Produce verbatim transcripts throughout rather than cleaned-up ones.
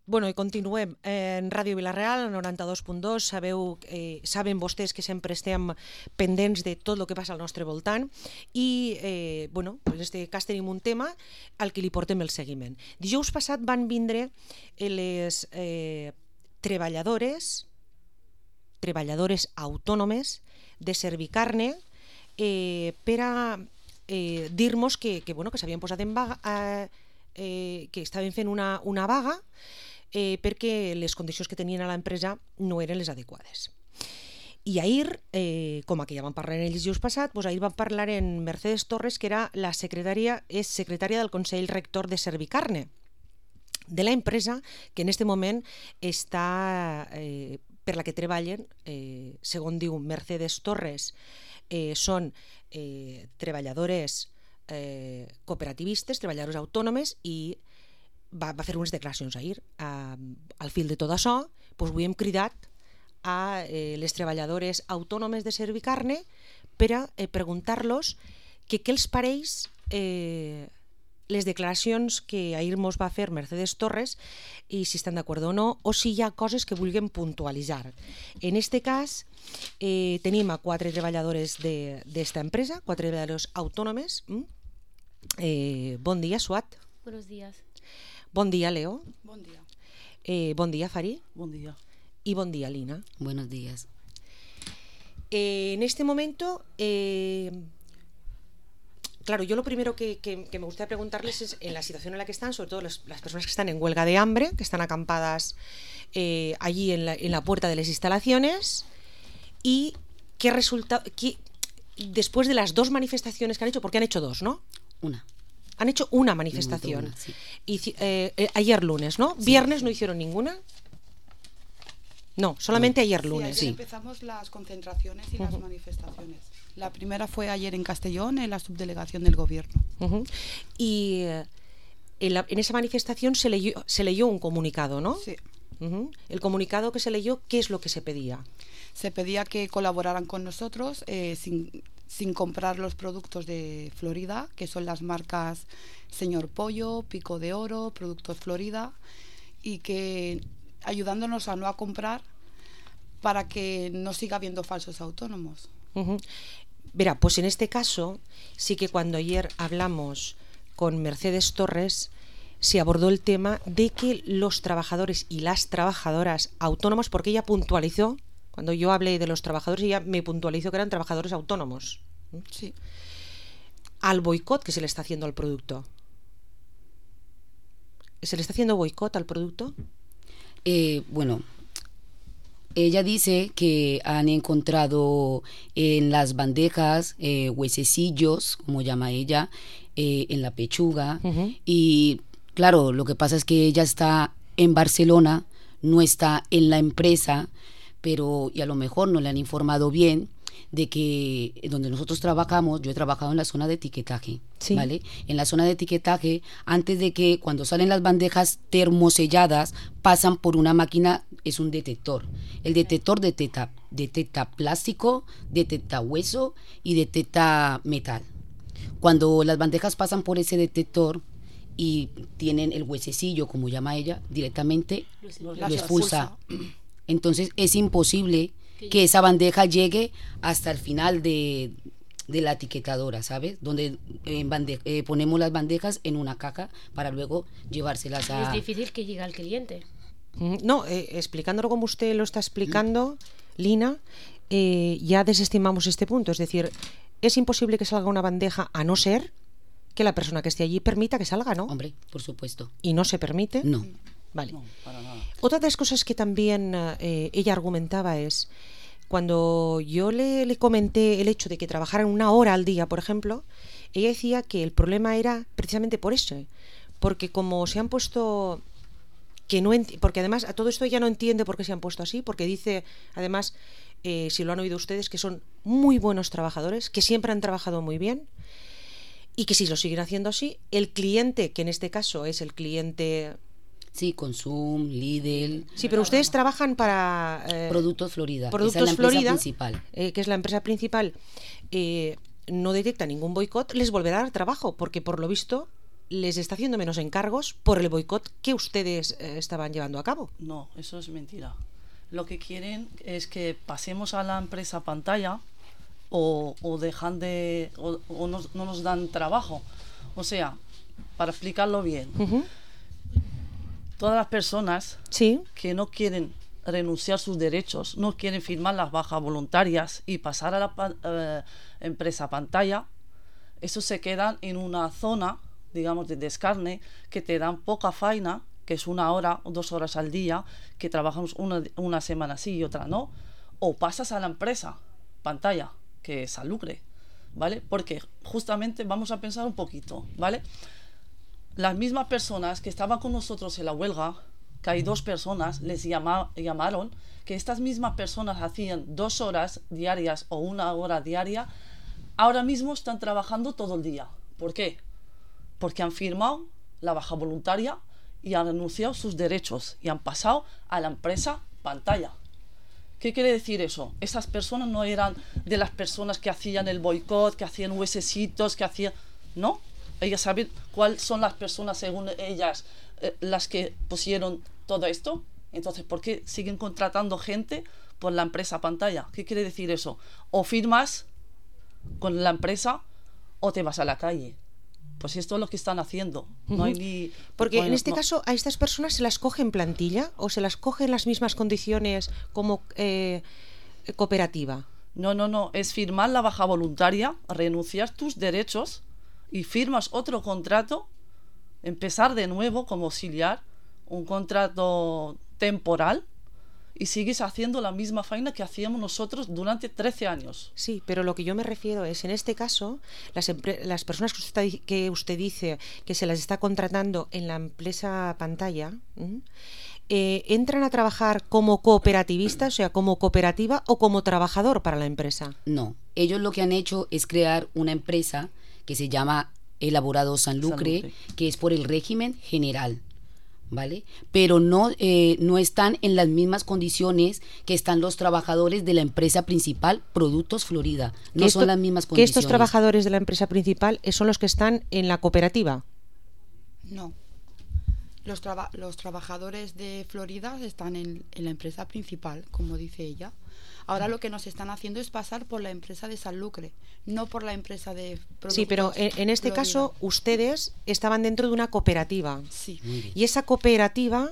Bueno, i continuem. En Ràdio Vila-real, noranta-dos punt dos, sabeu, eh, saben vostès que sempre estem pendents de tot el que passa al nostre voltant i, eh, bueno, en aquest cas tenim un tema al que li portem el seguiment. Dijous passat van vindre les eh, treballadores, treballadores autònomes de Servicarne eh, per a eh, dir-nos que, que, bueno, que s'havien posat en vaga, eh, eh, que estaven fent una, una vaga Eh, perquè les condicions que tenien a l'empresa no eren les adequades. I ahir, eh, com que ja vam parlar en el dijous passat, doncs ahir vam parlar en Mercedes Torres, que era la secretària, és secretària del Consell Rector de Servicarne, de la empresa que en aquest moment està, eh, per la que treballen, eh, segons diu Mercedes Torres, eh, són eh, treballadores eh, cooperativistes, treballadores autònomes, i Va, va fer unes declaracions ahir. Uh, al fil de tot això, doncs avui hem cridat a eh, les treballadores autònomes de Servicarne per a eh, preguntar-los que què els pareix eh, les declaracions que ahir mos va fer Mercedes Torres i si estan d'acord o no, o si hi ha coses que vulguem puntualitzar. En este cas, eh, tenim a quatre treballadores d'esta empresa, quatre treballadors autònomes. Mm? Eh, bon dia, Suat. Buenos días. Bon dia, Leo. Bon dia. Eh, bon dia, Fari. Bon dia. Y bon día, Lina. Buenos días. Eh, en este momento, eh, claro, yo lo primero que, que, que me gustaría preguntarles es en la situación en la que están, sobre todo las, las personas que están en huelga de hambre, que están acampadas eh, allí en la, en la puerta de las instalaciones, y qué resulta, qué, después de las dos manifestaciones que han hecho, porque han hecho dos, ¿no? Una. Han hecho una manifestación. Una, sí. Y, eh, eh, ayer lunes, ¿no? Sí. Viernes no hicieron ninguna. No, solamente No. ayer Sí, lunes. ayer Sí. empezamos las concentraciones y Uh-huh. las manifestaciones. La primera fue ayer en Castellón, en la subdelegación del gobierno. Uh-huh. Y eh, en, la, en esa manifestación se leyó, se leyó un comunicado, ¿no? Sí. Uh-huh. El comunicado que se leyó, ¿qué es lo que se pedía? Se pedía que colaboraran con nosotros eh, sin, sin comprar los productos de Florida, que son las marcas Señor Pollo, Pico de Oro, Productos Florida, y que ayudándonos a no a comprar para que no siga habiendo falsos autónomos. Uh-huh. Verá, pues en este caso sí que cuando ayer hablamos con Mercedes Torres se abordó el tema de que los trabajadores y las trabajadoras autónomos, porque ella puntualizó, cuando yo hablé de los trabajadores, ella me puntualizó que eran trabajadores autónomos, Sí. al boicot que se le está haciendo al producto. ¿Se le está haciendo boicot al producto? Eh, bueno, ella dice que han encontrado en las bandejas eh, huesecillos, como llama ella, eh, en la pechuga. Uh-huh. Y claro, lo que pasa es que ella está en Barcelona, no está en la empresa, pero y a lo mejor no le han informado bien de que donde nosotros trabajamos, yo he trabajado en la zona de etiquetaje, sí. ¿vale? En la zona de etiquetaje, antes de que cuando salen las bandejas termoselladas, pasan por una máquina, es un detector. El detector detecta, detecta plástico, detecta hueso y detecta metal. Cuando las bandejas pasan por ese detector y tienen el huesecillo, como llama ella, directamente lo Las expulsa. expulsa. Entonces es imposible que esa bandeja llegue hasta el final de, de la etiquetadora, ¿sabes? Donde eh, bande eh, ponemos las bandejas en una caja para luego llevárselas a... Es difícil que llegue al cliente. No, eh, explicándolo como usted lo está explicando, Lina, eh, ya desestimamos este punto. Es decir, es imposible que salga una bandeja a no ser que la persona que esté allí permita que salga, ¿no? Hombre, por supuesto. ¿Y no se permite? No. Vale. No, para nada. Otra de las cosas que también eh, ella argumentaba es, cuando yo le, le comenté el hecho de que trabajaran una hora al día, por ejemplo, ella decía que el problema era precisamente por eso, porque como se han puesto... que no enti- porque además a todo esto ella no entiende por qué se han puesto así, porque dice, además, eh, si lo han oído ustedes, que son muy buenos trabajadores, que siempre han trabajado muy bien y que si lo siguen haciendo así, el cliente, que en este caso es el cliente... Sí, Consum, Lidl... Sí, pero ustedes trabajan para... eh, Productos Florida. Productos Esa es la empresa Florida, principal. eh, que es la empresa principal, eh, no detecta ningún boicot, les volverá a dar trabajo, porque por lo visto les está haciendo menos encargos por el boicot que ustedes eh, estaban llevando a cabo. No, eso es mentira. Lo que quieren es que pasemos a la empresa pantalla o, o dejan de o, o nos, no nos dan trabajo. O sea, para explicarlo bien, Uh-huh. todas las personas Sí. que no quieren renunciar a sus derechos, no quieren firmar las bajas voluntarias y pasar a la pa- eh, empresa pantalla, eso se quedan en una zona, digamos, de descarne, que te dan poca faena, que es una hora o dos horas al día, que trabajamos una, una semana sí y otra no, o pasas a la empresa pantalla, que es al lucre, ¿vale? Porque justamente vamos a pensar un poquito, ¿vale? Las mismas personas que estaban con nosotros en la huelga, que hay dos personas, les llama, llamaron, que estas mismas personas hacían dos horas diarias o una hora diaria, ahora mismo están trabajando todo el día. ¿Por qué? Porque han firmado la baja voluntaria y han renunciado a sus derechos y han pasado a la empresa pantalla. ¿Qué quiere decir eso? Esas personas no eran de las personas que hacían el boicot, que hacían huesecitos, que hacían... ¿No? Ellas saben cuáles son las personas, según ellas, eh, las que pusieron todo esto. Entonces, ¿por qué siguen contratando gente por la empresa pantalla? ¿Qué quiere decir eso? O firmas con la empresa o te vas a la calle. Pues esto es lo que están haciendo. No hay ni... Porque bueno, en este no. caso a estas personas se las coge en plantilla o se las coge en las mismas condiciones como eh, cooperativa. No, no, no. Es firmar la baja voluntaria, renunciar tus derechos y firmas otro contrato, empezar de nuevo como auxiliar, un contrato temporal, y sigues haciendo la misma faena que hacíamos nosotros durante trece años. Sí, pero lo que yo me refiero es, en este caso, las, empre- las personas que usted, que usted dice que se las está contratando en la empresa pantalla, ¿m? eh, ¿entran a trabajar como cooperativistas, o sea, como cooperativa o como trabajador para la empresa? No, ellos lo que han hecho es crear una empresa que se llama Elaborado San Lucre, Lucre. que es por el régimen general, ¿vale? Pero no, eh, no están en las mismas condiciones que están los trabajadores de la empresa principal, Productos Florida. No Que esto- son las mismas Que condiciones. estos trabajadores de la empresa principal eh, son los que están en la cooperativa. No. Los, traba- los trabajadores de Florida están en, en la empresa principal, como dice ella. Ahora lo que nos están haciendo es pasar por la empresa de San Lucre, no por la empresa de Productos Sí, pero en, en este Florida. caso ustedes estaban dentro de una cooperativa. Sí. Muy bien. Y esa cooperativa,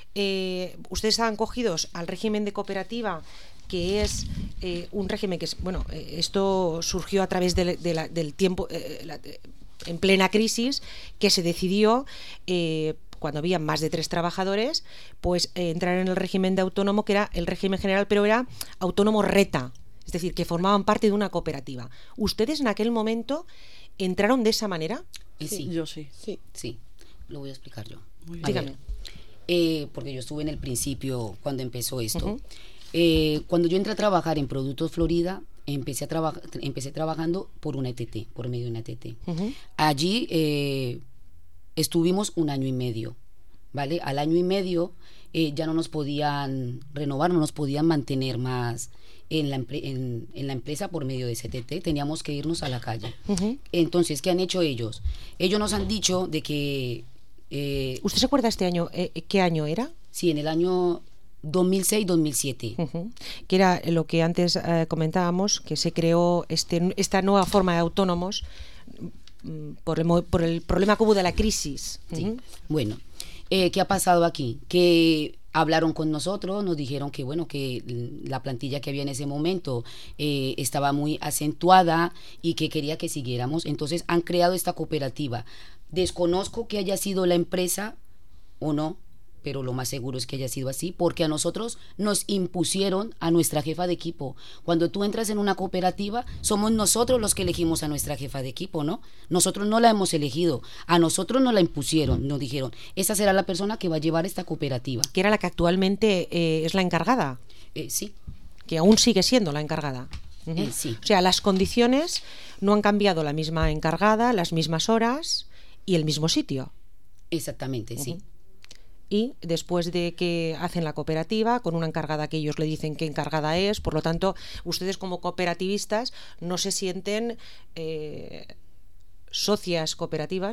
eh, ustedes estaban cogidos al régimen de cooperativa, que es eh, un régimen que es, bueno, eh, esto surgió a través de, de la- del tiempo, eh, la- eh, en plena crisis, que se decidió, eh, cuando había más de tres trabajadores, pues eh, entrar en el régimen de autónomo, que era el régimen general, pero era autónomo reta, es decir, que formaban parte de una cooperativa. ¿Ustedes en aquel momento entraron de esa manera? Eh, sí, Yo sí. Sí. sí, lo voy a explicar yo. Muy bien. A Dígame. ver, eh, porque yo estuve en el principio cuando empezó esto. Ujú. Eh, cuando yo entré a trabajar en Productos Florida, empecé, a traba- empecé trabajando por una E T T, por medio de una E T T. Ujú. Allí eh, estuvimos un año y medio, ¿vale? Al año y medio eh, ya no nos podían renovar, no nos podían mantener más en la, empre- en, en la empresa por medio de ese E T T, teníamos que irnos a la calle. Ujú. Entonces, ¿qué han hecho ellos? Ellos nos han dicho de que eh, ¿Usted se acuerda este año, eh, qué año era? si en el año dos mil seis dos mil siete, Ujú. Que era lo que antes eh, comentábamos, que se creó este, esta nueva forma de autónomos mm, por el, mo- por el problema que hubo de la crisis. sí. Ujú. Bueno, eh, ¿qué ha pasado aquí? Que hablaron con nosotros, nos dijeron que bueno, que l- la plantilla que había en ese momento eh, estaba muy acentuada y que quería que siguiéramos. Entonces han creado esta cooperativa. Desconozco que haya sido la empresa o no, pero lo más seguro es que haya sido así, porque a nosotros nos impusieron a nuestra jefa de equipo. Cuando tú entras en una cooperativa, somos nosotros los que elegimos a nuestra jefa de equipo, ¿no? Nosotros no la hemos elegido, a nosotros nos la impusieron, nos dijeron, esa será la persona que va a llevar esta cooperativa. Que era la que actualmente eh, es la encargada, Eh, sí, que aún sigue siendo la encargada. Ujú. Eh, sí. O sea, las condiciones no han cambiado, la misma encargada, las mismas horas y el mismo sitio. exactamente, sí. Y después de que hacen la cooperativa con una encargada que ellos le dicen qué encargada es, por lo tanto, ustedes como cooperativistas no se sienten eh, socias cooperativas,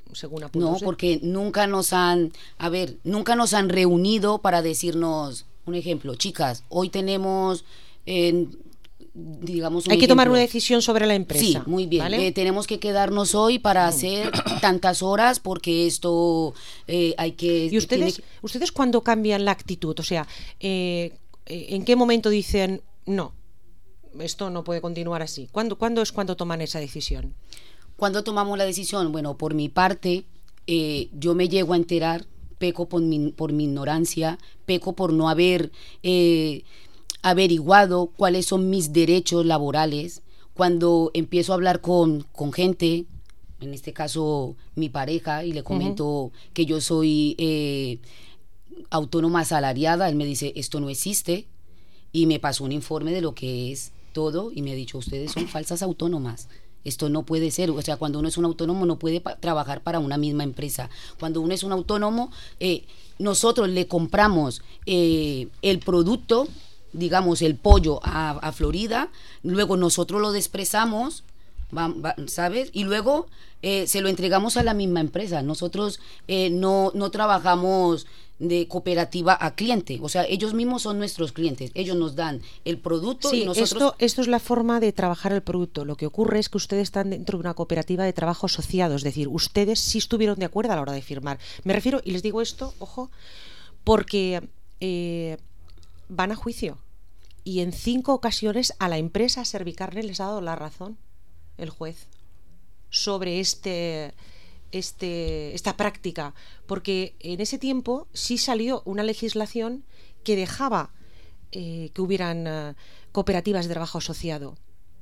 según apuntos. No, ¿eh? porque nunca nos han, a ver, nunca nos han reunido para decirnos, un ejemplo, chicas, hoy tenemos, eh, digamos, un Hay que tomar ejemplo. una decisión sobre la empresa. Sí, muy bien. ¿vale? Eh, tenemos que quedarnos hoy para hacer tantas horas porque esto eh, hay que... ¿Y ustedes, tiene que- ustedes cuándo cambian la actitud? O sea, eh, ¿en qué momento dicen, no, esto no puede continuar así? ¿Cuándo, ¿cuándo es cuando toman esa decisión? ¿Cuándo tomamos la decisión? Bueno, por mi parte, eh, yo me llego a enterar, peco por mi, por mi ignorancia, peco por no haber eh, averiguado cuáles son mis derechos laborales. Cuando empiezo a hablar con, con gente, en este caso mi pareja, y le comento uh-huh. que yo soy eh, autónoma asalariada, él me dice, esto no existe, y me pasó un informe de lo que es todo, y me ha dicho, ustedes son falsas autónomas. Esto no puede ser, o sea, cuando uno es un autónomo no puede pa- trabajar para una misma empresa. Cuando uno es un autónomo, eh, nosotros le compramos eh, el producto, digamos el pollo a, a Florida, luego nosotros lo despresamos, va, va, ¿sabes? Y luego eh, se lo entregamos a la misma empresa. Nosotros eh, no, no trabajamos de cooperativa a cliente, o sea, ellos mismos son nuestros clientes, ellos nos dan el producto sí, y nosotros... Esto, esto es la forma de trabajar el producto. Lo que ocurre es que ustedes están dentro de una cooperativa de trabajo asociado, es decir, ustedes sí estuvieron de acuerdo a la hora de firmar. Me refiero, y les digo esto, ojo, porque eh, van a juicio y en cinco ocasiones a la empresa Servicarne les ha dado la razón el juez sobre este... Este, esta práctica, porque en ese tiempo sí salió una legislación que dejaba eh, que hubieran uh, cooperativas de trabajo asociado.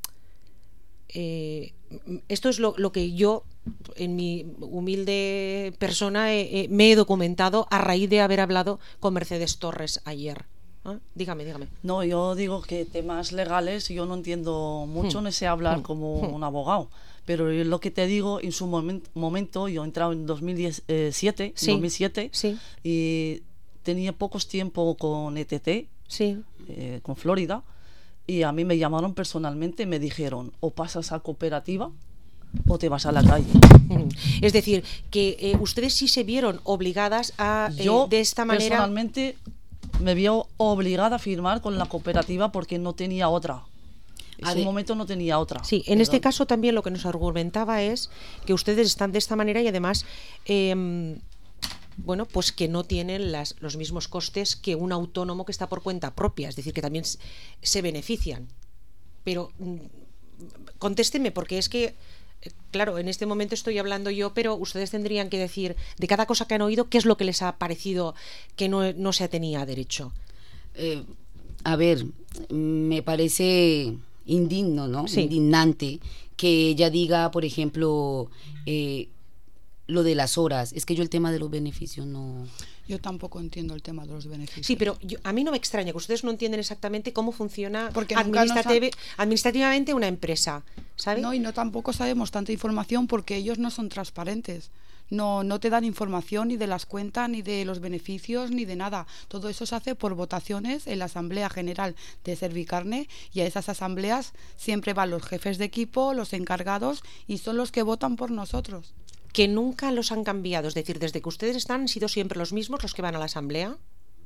Eh, esto es lo, lo que yo, en mi humilde persona, eh, eh, me he documentado a raíz de haber hablado con Mercedes Torres ayer. ¿Eh? Dígame, dígame. No, yo digo que temas legales yo no entiendo mucho, hmm. no sé hablar hmm. como hmm. un abogado. Pero lo que te digo, en su moment, momento, yo he entrado en dos mil diecisiete, sí, dos mil siete sí. y tenía pocos tiempo con E T T, sí. eh, con Florida, y a mí me llamaron personalmente y me dijeron, o pasas a cooperativa o te vas a la calle. Es decir, que eh, ustedes sí se vieron obligadas a, eh, yo, de esta manera... personalmente, me vi obligada a firmar con la cooperativa porque no tenía otra. En ese momento no tenía otra. Sí, en Perdón. este caso también lo que nos argumentaba es que ustedes están de esta manera y además, eh, bueno, pues que no tienen las, los mismos costes que un autónomo que está por cuenta propia, es decir, que también se benefician. Pero contésteme, porque es que, claro, en este momento estoy hablando yo, pero ustedes tendrían que decir de cada cosa que han oído, qué es lo que les ha parecido que no, no se tenía derecho. Eh, a ver, me parece... indigno, ¿no? Sí. Indignante que ella diga, por ejemplo, eh, lo de las horas. Es que yo el tema de los beneficios no... Yo tampoco entiendo el tema de los beneficios. Sí, pero yo, a mí no me extraña que ustedes no entienden exactamente cómo funciona administrativ ha... administrativamente una empresa, ¿sabe? No, y no tampoco sabemos tanta información porque ellos no son transparentes. No, no te dan información ni de las cuentas, ni de los beneficios, ni de nada. Todo eso se hace por votaciones en la Asamblea General de Servicarne y a esas asambleas siempre van los jefes de equipo, los encargados y son los que votan por nosotros. Que nunca los han cambiado, es decir, desde que ustedes están han sido siempre los mismos los que van a la Asamblea.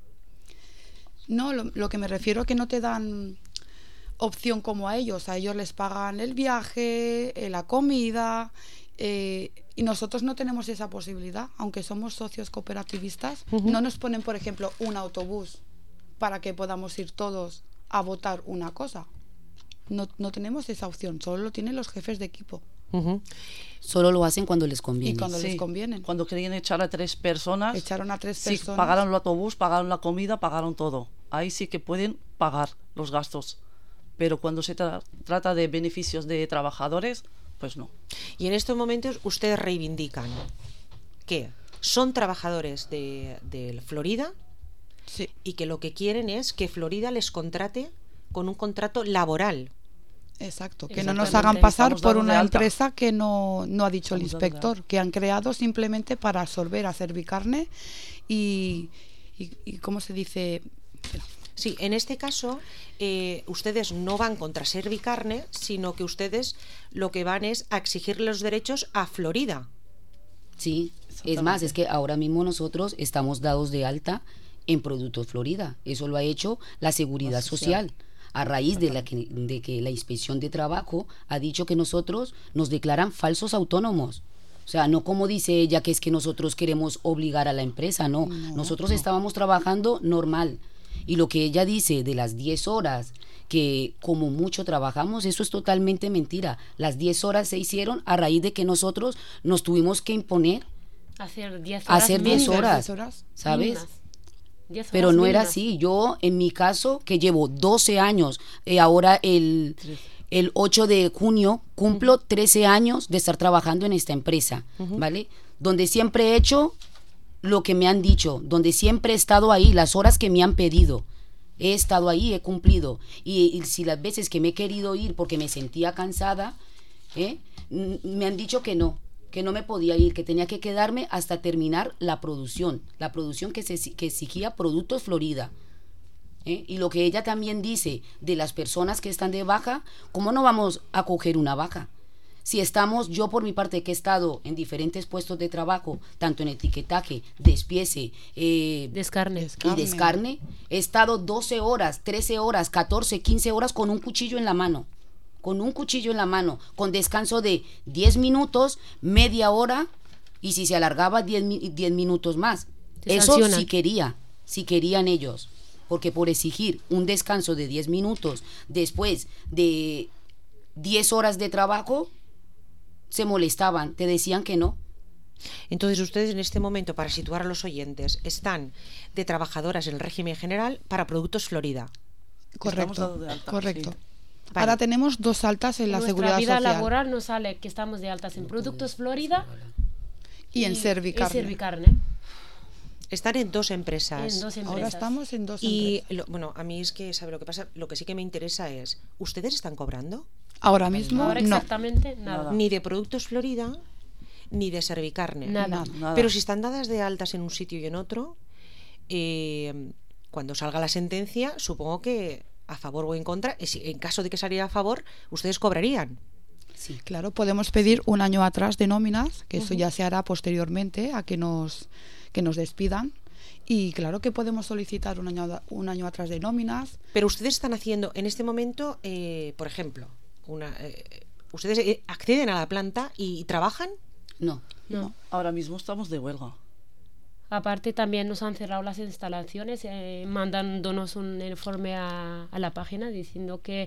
No, lo, lo que me refiero es que no te dan opción como a ellos. A ellos les pagan el viaje, eh, la comida... Eh, y nosotros no tenemos esa posibilidad, aunque somos socios cooperativistas. Uh-huh. No nos ponen, por ejemplo, un autobús para que podamos ir todos a votar una cosa. No, no tenemos esa opción, solo lo tienen los jefes de equipo. Uh-huh. Solo lo hacen cuando les conviene. Y cuando sí, les conviene. Cuando querían echar a tres personas, echaron a tres sí, personas. Pagaron el autobús, pagaron la comida, pagaron todo. Ahí sí que pueden pagar los gastos. Pero cuando se tra- trata de beneficios de trabajadores, pues no. Y en estos momentos ustedes reivindican que son trabajadores de, de Florida, sí, y que lo que quieren es que Florida les contrate con un contrato laboral. Exacto, que no nos hagan pasar por una empresa que no, no ha dicho Estamos el inspector, que han creado simplemente para absorber a Servicarne y, y, y ¿cómo se dice? Sí, en este caso eh, ustedes no van contra Servicarne, sino que ustedes lo que van es a exigir los derechos a Florida. Sí, es más, es que ahora mismo nosotros estamos dados de alta en Productos Florida. Eso lo ha hecho la Seguridad Social, a raíz de, la que, de que la Inspección de Trabajo ha dicho que nosotros nos declaran falsos autónomos. O sea, no como dice ella, que es que nosotros queremos obligar a la empresa, no. No, nosotros no. estábamos trabajando normal. Y lo que ella dice de las diez horas, que como mucho trabajamos, eso es totalmente mentira. Las diez horas se hicieron a raíz de que nosotros nos tuvimos que imponer Hacer diez horas. hacer diez mínimas, horas, diez horas. ¿sabes? mínimas. diez Pero horas no era mínimas. así. Yo, en mi caso, que llevo doce años, eh, ahora el, el ocho de junio cumplo trece años de estar trabajando en esta empresa, ¿vale? Donde siempre he hecho lo que me han dicho, donde siempre he estado ahí, las horas que me han pedido. He estado ahí, he cumplido. Y, y si las veces que me he querido ir porque me sentía cansada, ¿eh? N- me han dicho que no, que no me podía ir, que tenía que quedarme hasta terminar la producción, la producción que, se, que exigía Productos Florida. ¿eh? Y lo que ella también dice de las personas que están de baja, ¿cómo no vamos a coger una baja? Si estamos, yo por mi parte que he estado en diferentes puestos de trabajo, tanto en etiquetaje, despiece, eh, Descarne. Descarne. y descarne, he estado doce horas, trece horas, catorce, quince horas con un cuchillo en la mano, con un cuchillo en la mano, con descanso de diez minutos, media hora, y si se alargaba diez, mi- diez minutos más. Te Eso sancionan. sí quería, sí querían ellos, porque por exigir un descanso de diez minutos después de diez horas de trabajo, se molestaban, te decían que no. Entonces ustedes en este momento, para situar a los oyentes, están de trabajadoras en el régimen general para Productos Florida. Correcto, dados de alta, correcto. sí. Vale. Ahora tenemos dos altas en la Nuestra Seguridad vida Social laboral nos sale que estamos de altas en Productos Florida y en Servicarne. En Servicarne. Están en dos empresas. En dos empresas. Ahora estamos en dos Y empresas. lo- bueno, a mí es que, ¿sabe lo que pasa? Lo que sí que me interesa es, ¿ustedes están cobrando? Ahora mismo Ahora no. exactamente nada. Nada. Ni de Productos Florida, ni de Servicarne. Nada. Nada. Nada. Pero si están dadas de altas en un sitio y en otro, eh, cuando salga la sentencia, supongo que a favor o en contra, y si- en caso de que saliera a favor, ustedes cobrarían. Sí. Claro, podemos pedir un año atrás de nóminas, que eso ya se hará posteriormente a que nos, que nos despidan. Y claro que podemos solicitar un año, da- un año atrás de nóminas. Pero ustedes están haciendo en este momento, eh, por ejemplo, una, eh, ustedes eh, acceden a la planta y trabajan. No. No. Ahora mismo estamos de huelga. Aparte también nos han cerrado las instalaciones, eh, mandándonos un informe a, a la página diciendo que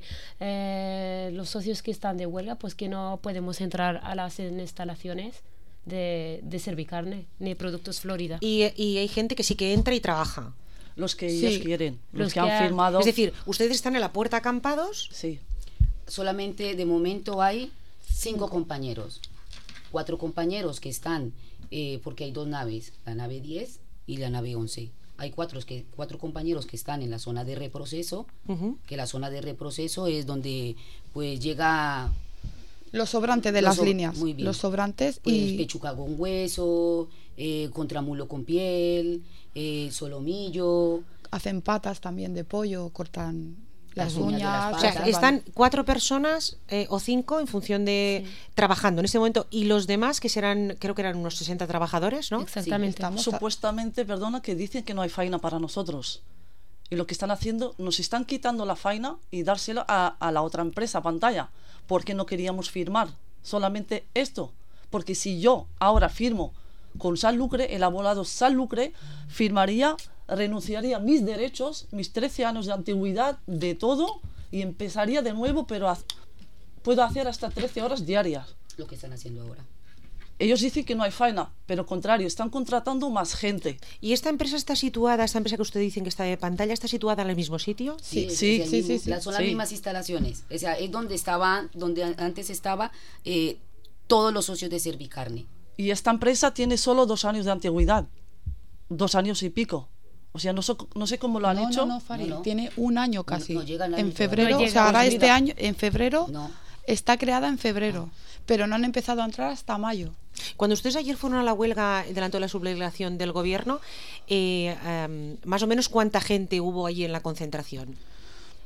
eh, los socios que están de huelga, pues que no podemos entrar a las instalaciones de, de Servicarne ni Productos Florida. Y, y hay gente que sí que entra y trabaja. Los que Sí. ellos quieren, los, Los que, que han ha- firmado. Es decir, ustedes están en la puerta acampados. Sí. Solamente de momento hay cinco compañeros. Cuatro compañeros que están, eh, porque hay dos naves, la nave diez y la nave once. Hay cuatro, que, cuatro compañeros que están en la zona de reproceso, Ujú. que la zona de reproceso es donde pues llega Los sobrantes de Los las so- líneas. muy bien. Los sobrantes pues, y pechuga con hueso, eh, contramulo con piel, eh, solomillo. hacen patas también de pollo, cortan las, Las uñas de las uñas. O sea, patas. están cuatro personas eh, o cinco en función de trabajando en este momento, y los demás, que serán, creo que eran unos sesenta trabajadores, ¿no? Exactamente. estamos- Supuestamente, perdona, que dicen que no hay faena para nosotros. Y lo que están haciendo, nos están quitando la faena y dársela a, a la otra empresa, pantalla, porque no queríamos firmar solamente esto. Porque si yo ahora firmo con Sanlucre, el abogado Sanlucre firmaría, renunciaría a mis derechos, mis trece años de antigüedad, de todo, y empezaría de nuevo, pero haz- puedo hacer hasta trece horas diarias. Lo que están haciendo ahora. Ellos dicen que no hay faena, pero al contrario, están contratando más gente. ¿Y esta empresa está situada, esta empresa que usted dicen que está de pantalla, está situada en el mismo sitio? Sí, es- sí, es el sí, mismo- sí, sí. las- son las Sí. mismas instalaciones. O sea, es donde estaba, donde an- antes estaba eh, todos los socios de Servicarne. Y esta empresa tiene solo dos años de antigüedad, dos años y pico. O sea, no, so- no sé cómo lo han no, hecho. no, no, Fari, No, no. tiene un año casi. no llega al año en todavía. febrero, No o llega, sea, ahora pues este mira. año, en febrero, No. está creada en febrero, pero no han empezado a entrar hasta mayo. Cuando ustedes ayer fueron a la huelga delante de la subdelegación del gobierno, eh, em, más o menos cuánta gente hubo allí en la concentración.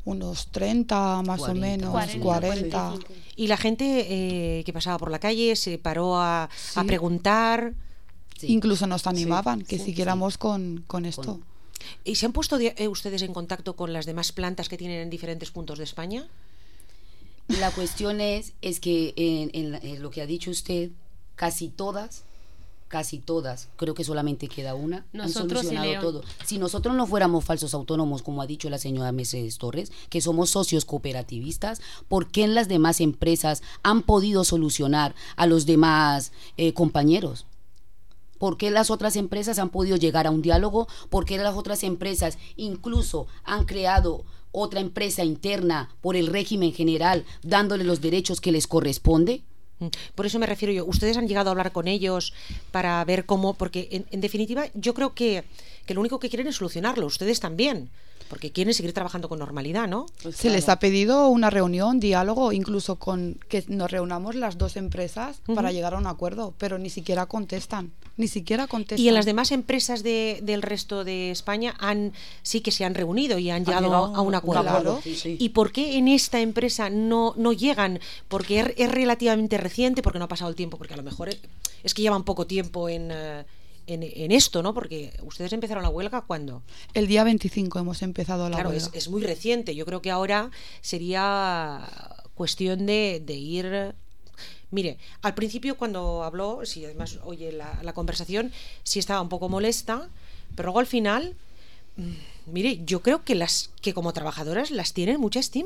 Unos treinta más cuarenta. o menos, cuarenta, cuarenta. cuarenta y cinco. Y la gente eh, que pasaba por la calle se paró a, Sí. a preguntar. Sí. Incluso nos animaban que sí, siguiéramos con, con esto. Con- ¿Y se han puesto de- eh, ustedes en contacto con las demás plantas que tienen en diferentes puntos de España? La cuestión es, es que en, en la- en lo que ha dicho usted, casi todas, casi todas, creo que solamente queda una, Nosotros han y solucionado León. todo. Si nosotros no fuéramos falsos autónomos, como ha dicho la señora Mercedes Torres, que somos socios cooperativistas, ¿por qué en las demás empresas han podido solucionar a los demás eh, compañeros? ¿Por qué las otras empresas han podido llegar a un diálogo? ¿Por qué las otras empresas incluso han creado otra empresa interna por el régimen general, dándole los derechos que les corresponde? Mm, Por eso me refiero yo. ¿Ustedes han llegado a hablar con ellos para ver cómo? Porque en, en definitiva yo creo que, que lo único que quieren es solucionarlo. Ustedes también. Porque quieren seguir trabajando con normalidad, ¿no? Pues Se les claro. ha pedido una reunión, diálogo, incluso con que nos reunamos las dos empresas para Ujú. llegar a un acuerdo, pero ni siquiera contestan, ni siquiera contestan. Y en las demás empresas de, del resto de España han sí que se han reunido y han Han llegado llegado a un acuerdo. acuerdo, sí, sí. ¿Y por qué en esta empresa no, no llegan? Porque es, es relativamente reciente, porque no ha pasado el tiempo, porque a lo mejor es, es que llevan poco tiempo en, eh, en, en esto, ¿no? Porque ustedes empezaron la huelga ¿cuándo? El día veinticinco hemos empezado la Claro, huelga. es, es muy reciente. Yo creo que ahora sería cuestión de, de ir... Mire, al principio cuando habló, si además oye la, la conversación, sí estaba un poco molesta, pero luego al final, mm, mire, yo creo que las que como trabajadoras las tienen mucha estima.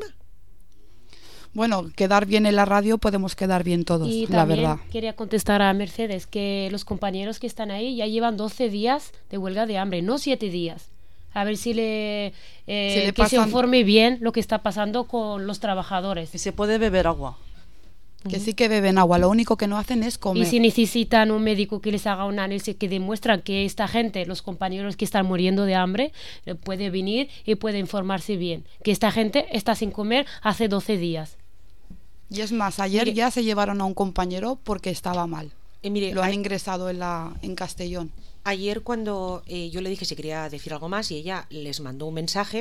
Bueno, quedar bien en la radio podemos quedar bien todos, Y la también verdad. quería contestar a Mercedes que los compañeros que están ahí ya llevan doce días de huelga de hambre, no siete días. A ver si le, eh, Si le que se pasan- informe bien lo que está pasando con los trabajadores. Y se puede beber agua. Que sí que beben agua, lo único que no hacen es comer. Y si necesitan un médico que les haga un análisis que demuestra que esta gente, los compañeros que están muriendo de hambre, eh, puede venir y puede informarse bien. Que esta gente está sin comer hace doce días. Y es más, ayer Mire- ya se llevaron a un compañero porque estaba mal. Y mire, Lo han a- ingresado en, la, en Castellón. ayer cuando eh, yo le dije si quería decir algo más y ella les mandó un mensaje,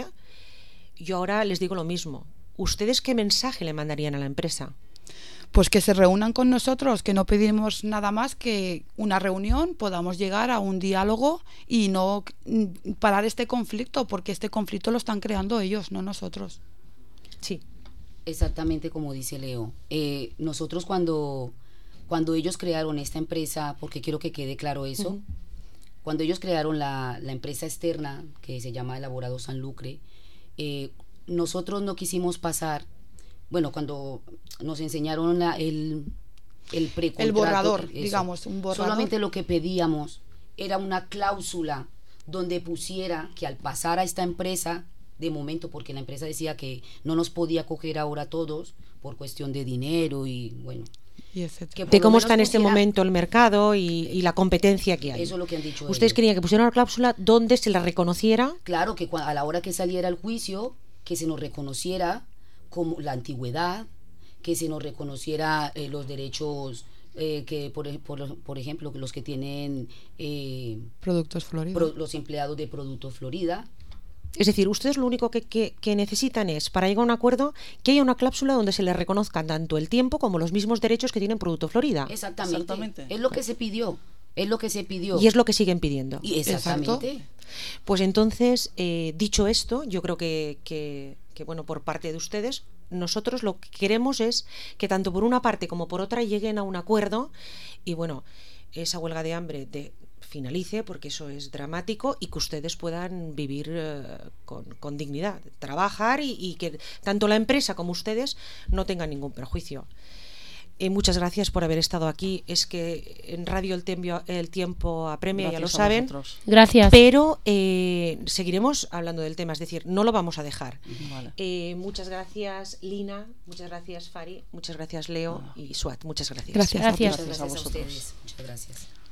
yo ahora les digo lo mismo. ¿Ustedes qué mensaje le mandarían a la empresa? Pues que se reúnan con nosotros, que no pedimos nada más que una reunión, podamos llegar a un diálogo y no mm, parar este conflicto, porque este conflicto lo están creando ellos, no nosotros. Sí. Exactamente como dice Leo. Eh, nosotros cuando, cuando ellos crearon esta empresa, porque quiero que quede claro eso, Ujú. cuando ellos crearon la, la empresa externa, que se llama Elaborado San Lucre, eh, nosotros no quisimos pasar, bueno, cuando nos enseñaron la- el, el precontrato, El borrador, eso, digamos, un borrador. solamente lo que pedíamos era una cláusula donde pusiera que al pasar a esta empresa, de momento, porque la empresa decía que no nos podía coger ahora a todos por cuestión de dinero y bueno, Y etcétera. que por De lo cómo menos está en este pusiera- momento el mercado y, y la competencia que hay. Eso es lo que han dicho Ustedes ellos. querían que pusieran una cláusula donde se la reconociera. Claro que cua- a la hora que saliera el juicio, que se nos reconociera como la antigüedad, que se nos reconociera eh, los derechos eh, que, por, ej- por, por ejemplo, que los que tienen eh, Productos Florida. pro- los empleados de Producto Florida. Es decir, ustedes lo único que, que- que necesitan es, para llegar a un acuerdo, que haya una cláusula donde se les reconozcan tanto el tiempo como los mismos derechos que tienen Producto Florida. Exactamente. Exactamente. Es lo que se pidió. Es lo que se pidió. Y es lo que siguen pidiendo. Y exactamente. Exacto. Pues entonces, eh, dicho esto, yo creo que, que, que, bueno, por parte de ustedes, nosotros lo que queremos es que tanto por una parte como por otra lleguen a un acuerdo y, bueno, esa huelga de hambre de, finalice, porque eso es dramático, y que ustedes puedan vivir eh, con, con dignidad, trabajar y, y que tanto la empresa como ustedes no tengan ningún perjuicio. Eh, muchas gracias por haber estado aquí. Es que en Radio El, Tiempo, el tiempo apremia, ya lo Gracias a saben. vosotros. Gracias. Pero eh, seguiremos hablando del tema, es decir, no lo vamos a dejar. Vale. Eh, muchas gracias, Lina, muchas gracias, Fari, muchas gracias, Leo Ah. y Suat, muchas gracias. Gracias. Gracias. Muchas Gracias a gracias a vosotros. ustedes. Muchas gracias.